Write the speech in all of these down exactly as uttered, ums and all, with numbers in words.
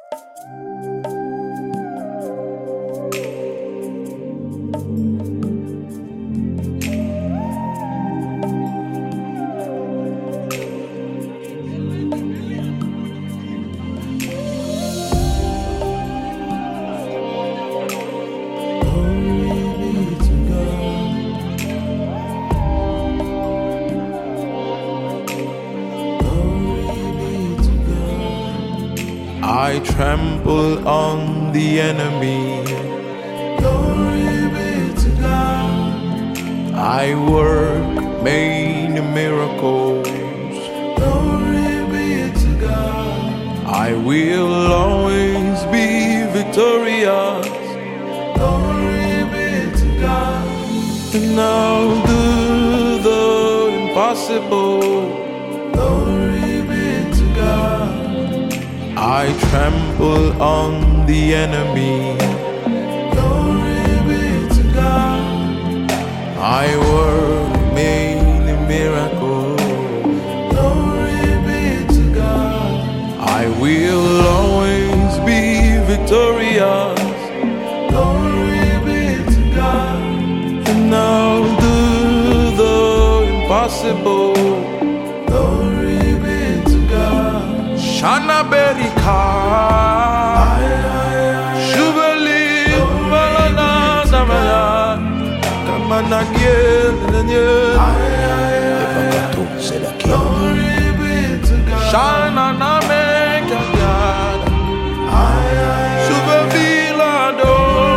I trample on the enemy. Glory be to God. I work many miracles. Glory be to God. I will always be victorious. Glory be to God. And I'll do the impossible. Glory be to God. I trample on the enemy. Glory be to God. I work many miracles. Glory be to God. I will always be victorious. Glory be to God. And I'll do the impossible. Glory be to God. Shana Berika Shubali Malana Namaya Kamana Gilanya Evakato Sedaki Shana Nameka Shubavila Do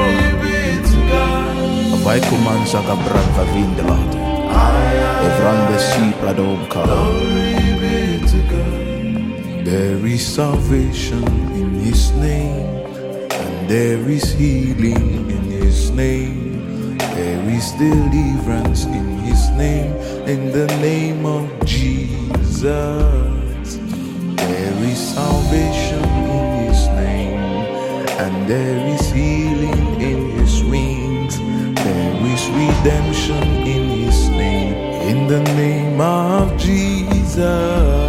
Vai kumansa ka branca vindelata Evrande si pradom ka. There is salvation in His name, and there is healing in His name. There is deliverance in His name, in the name of Jesus. There is salvation in His name, and there is healing in His wings. There is redemption in His name, in the name of Jesus.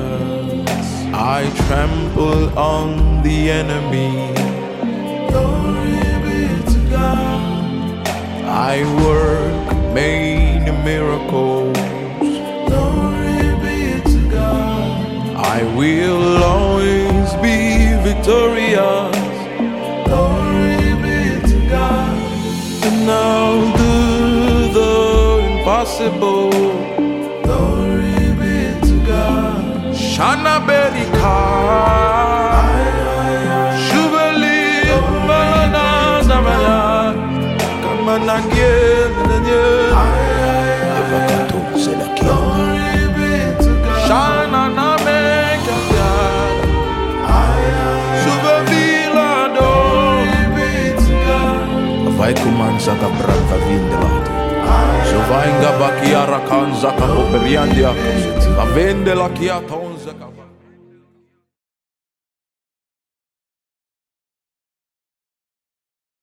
I trample on the enemy. Glory be to God. I work many miracles. Glory be to God. I will always be victorious. Glory be to God. And I'll do the impossible. Glory be to God. Shana Berika Shubali Malana Namaya Kamana Gilanya Evakato Sedaki Shana Nameka Shubavila Do Vai kumansa ka branca vindelata Jovainga Bakiara Kanza Kapoperiandia Avende la Kiaton